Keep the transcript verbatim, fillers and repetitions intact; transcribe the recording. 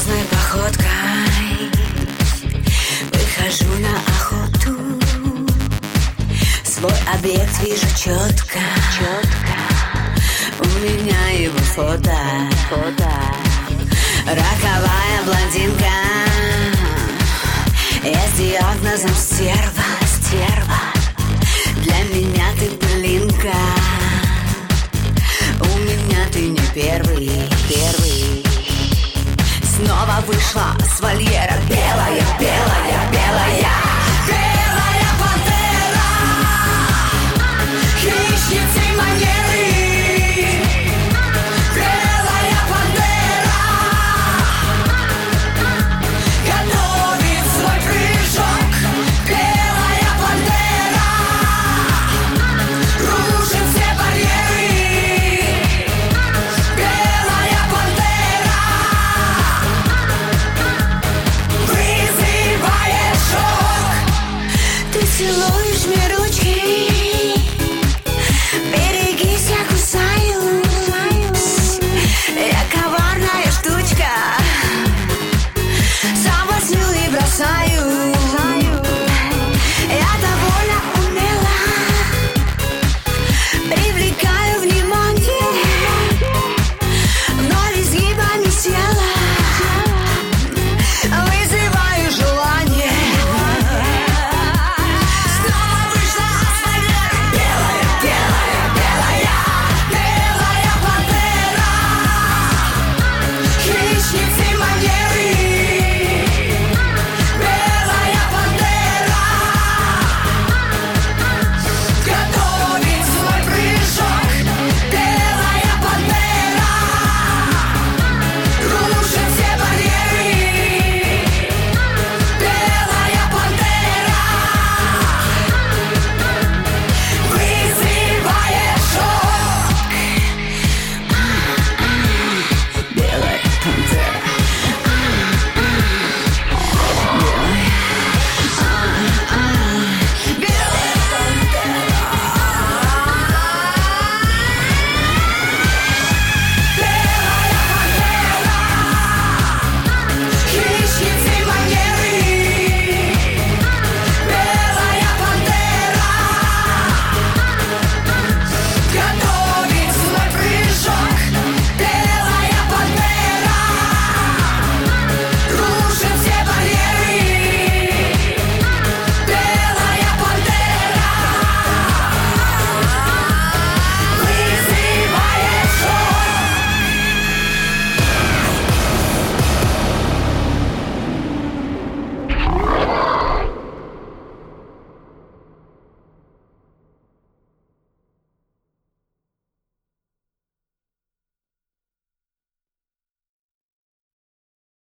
грозной походкой выхожу на охоту. Свой объект вижу четко, четко. У меня его фото, фото. Роковая блондинка, я с диагнозом стерва, стерва. Для меня ты пылинка, у меня ты не первый, первый. Снова вышла с вольера белая, белая, белая. Белая пантера, хищницы манеры. Белая пантера готовит свой прыжок. Белая пантера рушит все барьеры. Белая пантера вызывает шок. Ты целуешь мне ручки,